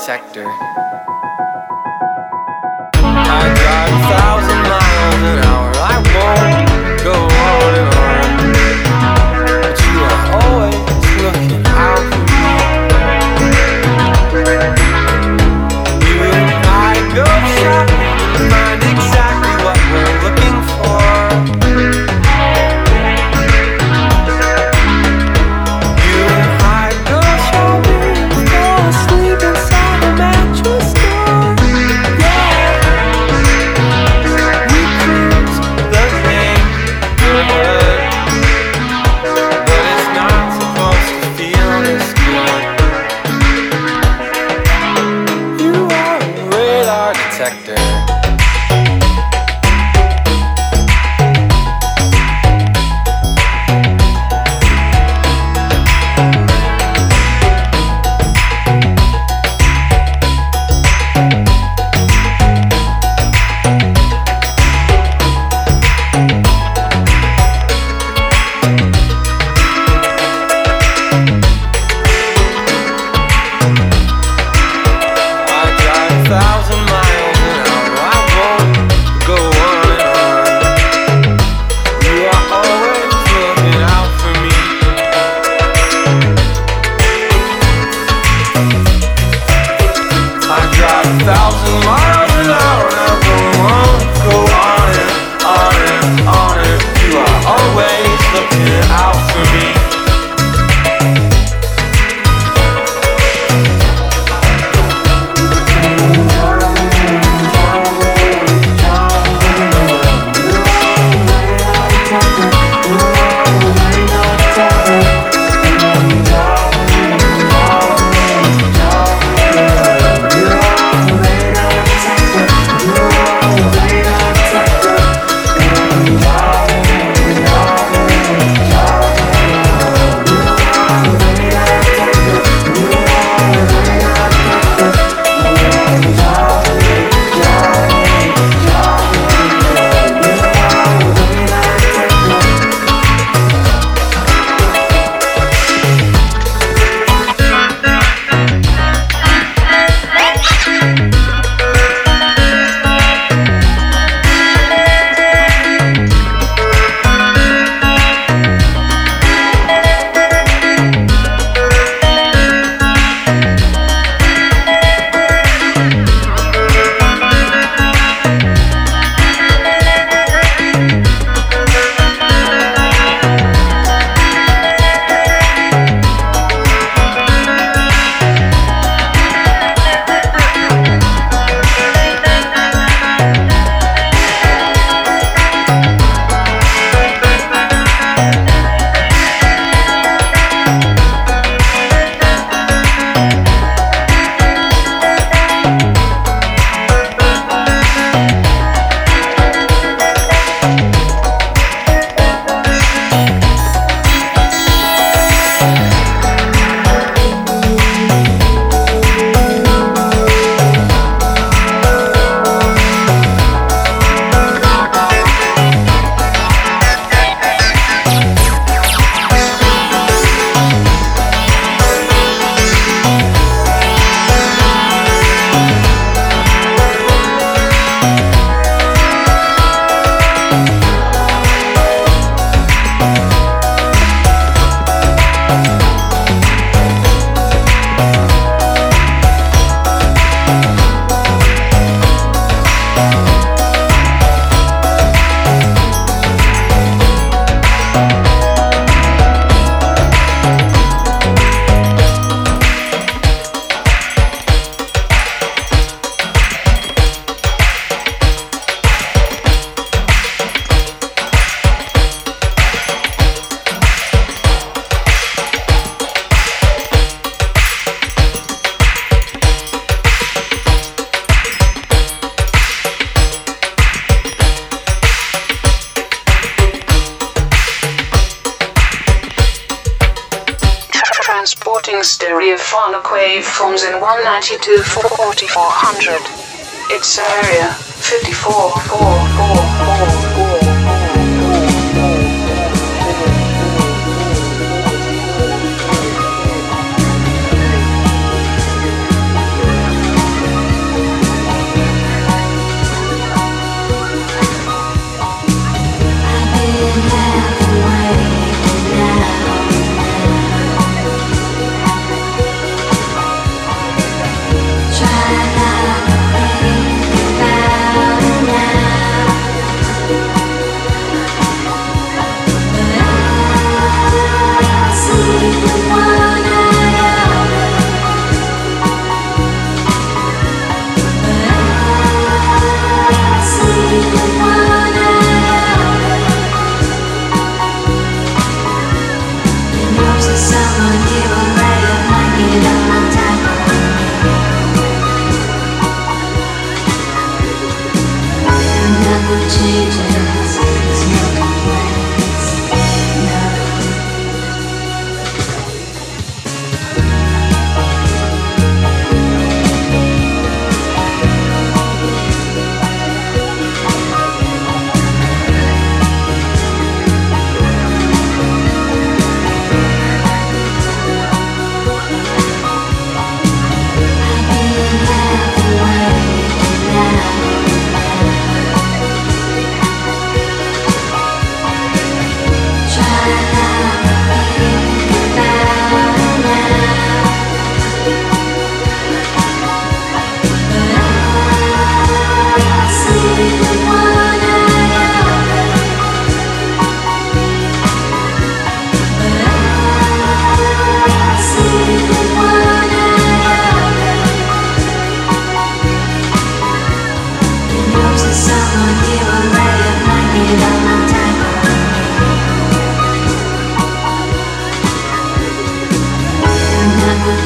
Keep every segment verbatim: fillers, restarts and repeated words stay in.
detector. I drive a thousand miles an hour. I won't go on and on, but you are always looking out for me. You and I go shopping and find exactly what we're looking for. You and I go shopping and fall asleep inside a mattress store. Yeah, we cruise the neighborhood, but it's not supposed to feel this good. You are a radar detector. Thousand miles an hour, I won't go on and on. You are always looking out for me. I drive a thousand miles an hour, and I won't go on and on and on. And you are always looking out for me. Transporting stereophonic waveforms in one ninety-two forty-four hundred. It's area fifty-four four four four four.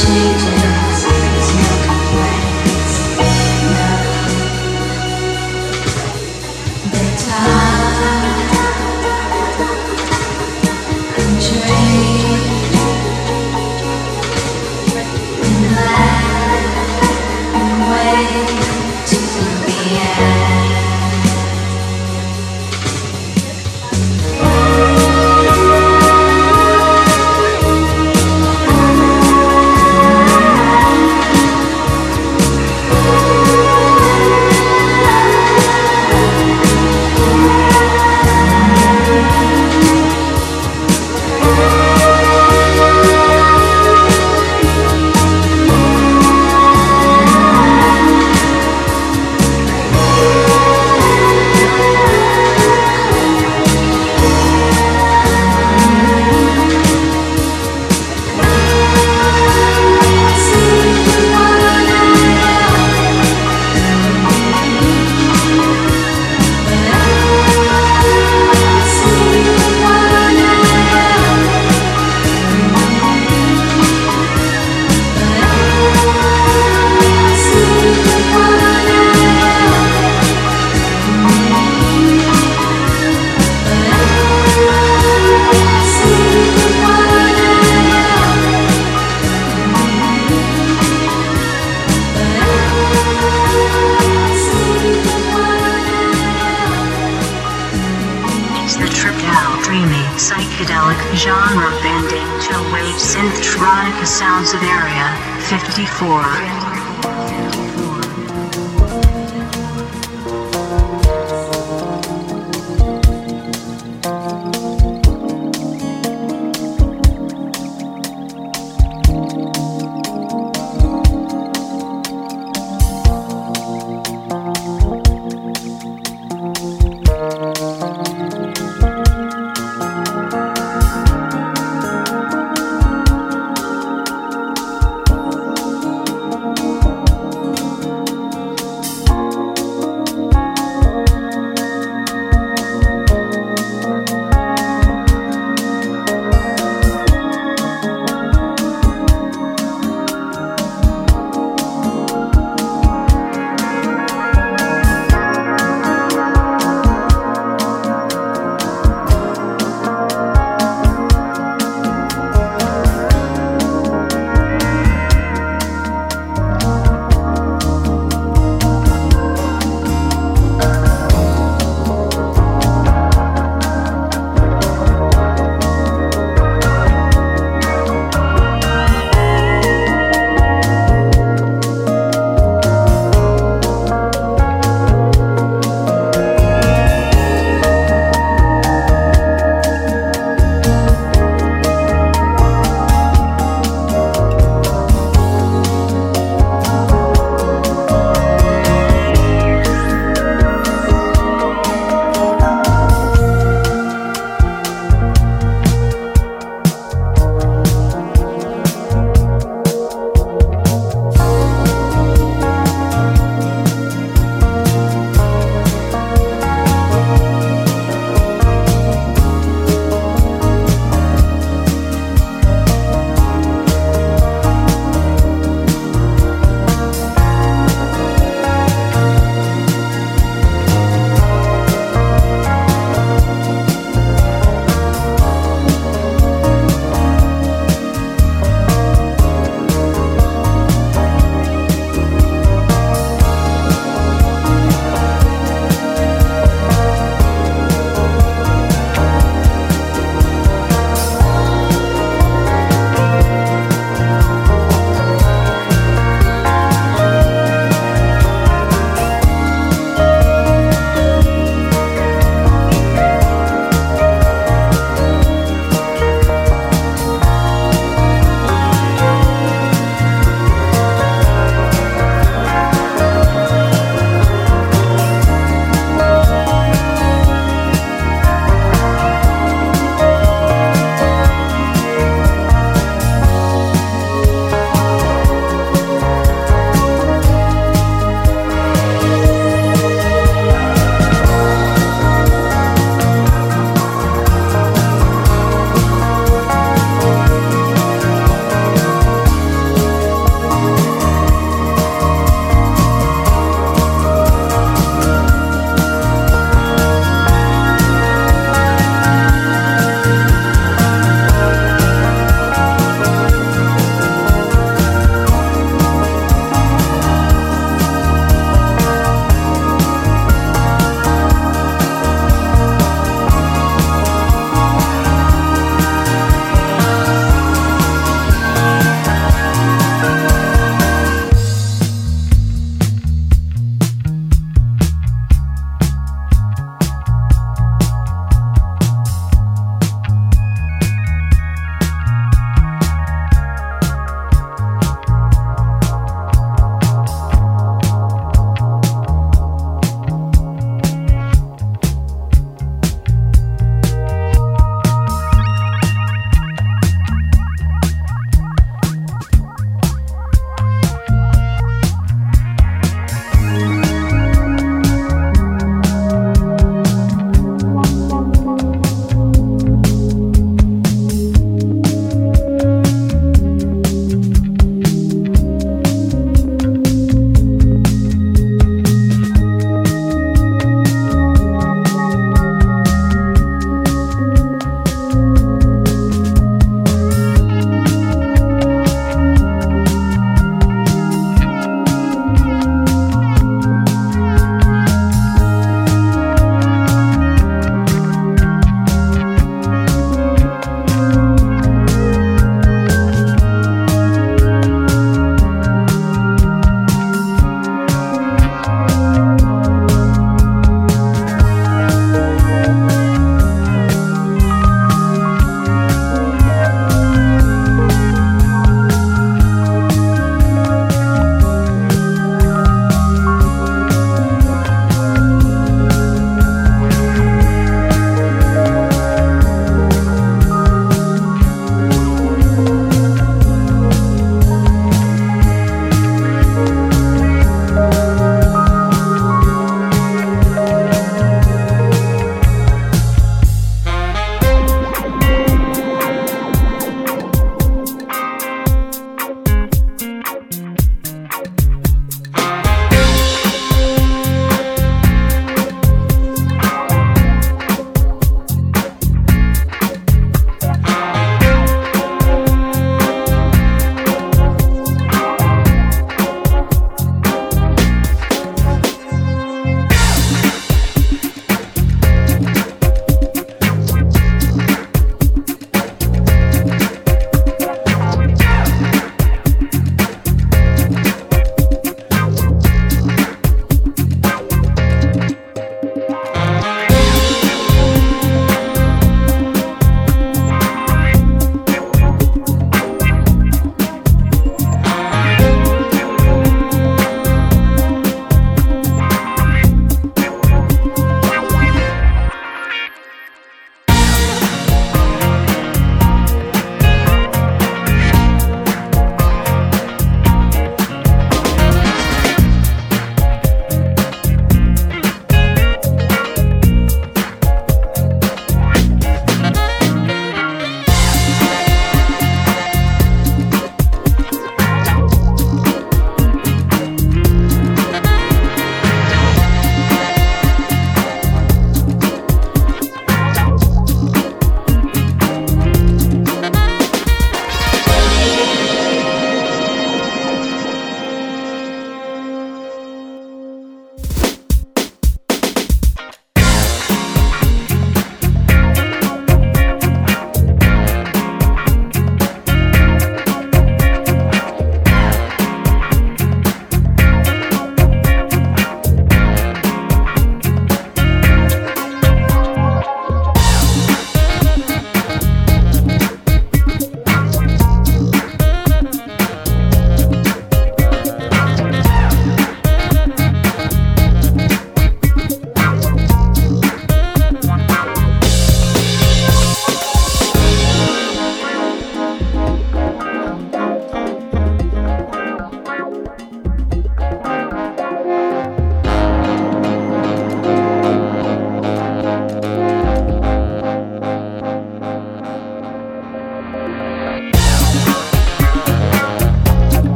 Sounds of Area fifty-four.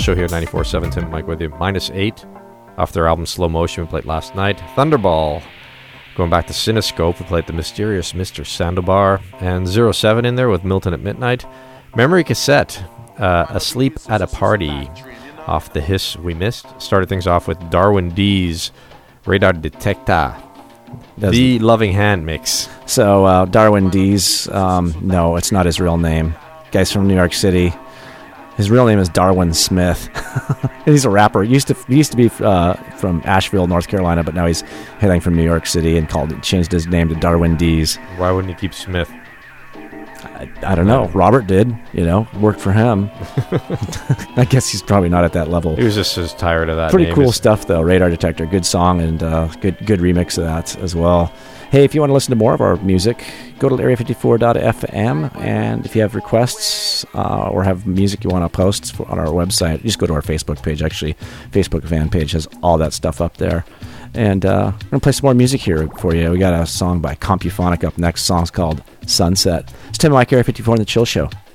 Show here at ninety-four point seven. Tim and Mike with you. Minus eight off their album Slow Motion we played last night. Thunderball. Going back to Cinescope, we played the mysterious Mister Sandobar. And zero seven in there with Milton at Midnight. Memory Cassette. Uh, Asleep at a Party off the Hiss We Missed. Started things off with Darwin D's Radar Detecta. Doesn't. The Loving Hand mix. So uh, Darwin D's, um, no, it's not his real name. Guy's from New York City. His real name is Darwin Smith. He's a rapper. He used to he used to be uh, from Asheville, North Carolina, but now he's hailing from New York City and called changed his name to Darwin D's. Why wouldn't he keep Smith? I, I don't know. Robert did, you know, worked for him. I guess he's probably not at that level. He was just as tired of that. Pretty name cool as- stuff, though. Radar Detector, good song and uh, good good remix of that as well. Hey, if you want to listen to more of our music, go to area fifty-four dot f m, and if you have requests uh, or have music you want to post for, on our website, just go to our Facebook page. Actually, Facebook fan page has all that stuff up there. And uh, we're going to play some more music here for you. We got a song by Compuphonic up next. The song's called Sunset. It's Tim and Mike, Area fifty-four in the Chill Show.